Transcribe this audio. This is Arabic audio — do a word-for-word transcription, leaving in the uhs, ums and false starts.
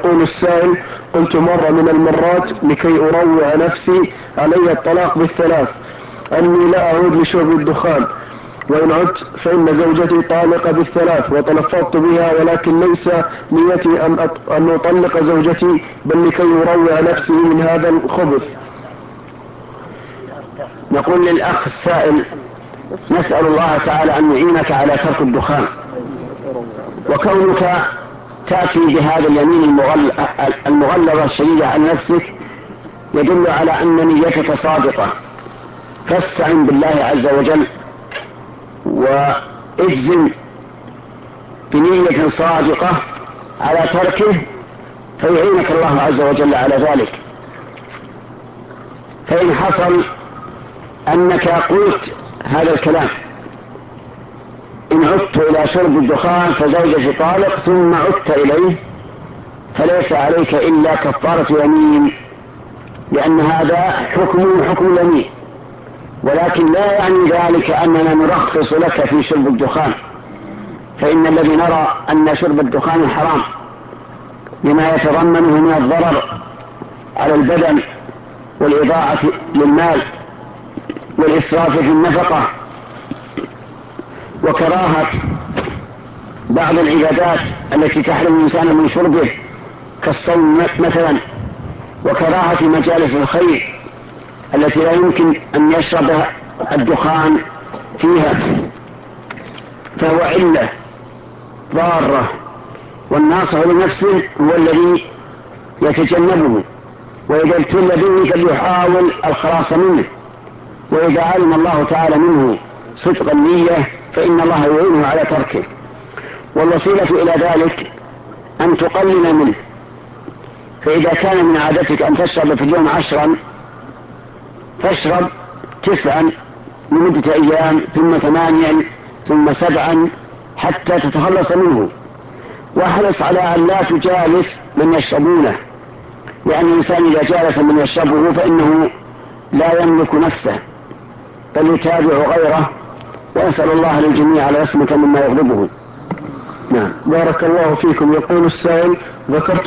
يقول السائل: قلت مرة من المرات لكي أروع نفسي علي الطلاق بالثلاث أني لا أعود لشرب الدخان، وإن عدت فإن زوجتي طالقة بالثلاث وتلفظت بها، ولكن ليس نيتي أن أن أطلق زوجتي بل لكي أروع نفسي من هذا الخبث. نقول للأخ السائل: نسأل الله تعالى أن يعينك على ترك الدخان، وكونك تأتي بهذا اليمين المغلظة الشديدة عن نفسك يدل على أن نيتك صادقة، فاستعن بالله عز وجل واجزم بنية صادقة على تركه فيعينك الله عز وجل على ذلك. فإن حصل أنك قلت هذا الكلام: إن عدت إلى شرب الدخان فزوجتي طالق، ثم عدت إليه، فليس عليك إلا كفارة يمين، لأن هذا حكم حكم اليمين، ولكن لا يعني ذلك أننا نرخص لك في شرب الدخان، فإن الذي نرى أن شرب الدخان حرام لما يتضمنه من الضرر على البدن والإضاعة للمال والإسراف في النفقة وكراهة بعض العبادات التي تحرم الإنسان من شربه كالصوم مثلا، وكراهة مجالس الخير التي لا يمكن أن يشرب الدخان فيها، فهو علة ضارة، والناصح لنفسه هو الذي يتجنبه، وإذا ابتل به فليحاول الخلاص منه، وإذا علم الله تعالى منه صدق النية فإن الله يعينه على تركه. والوسيلة إلى ذلك أن تقلل منه، فإذا كان من عادتك أن تشرب في اليوم عشرا فاشرب تسعا لمدة أيام، ثم ثمانيا، ثم سبعا، حتى تتخلص منه. واحرص على أن لا تجالس من يشربونه، لأن الإنسان إذا جالس من يشربه فإنه لا يملك نفسه بل يتابع غيره، وأسأل الله للجميع العصمة مما يغضبه. نعم. بارك الله فيكم. يقول السائل: ذكرت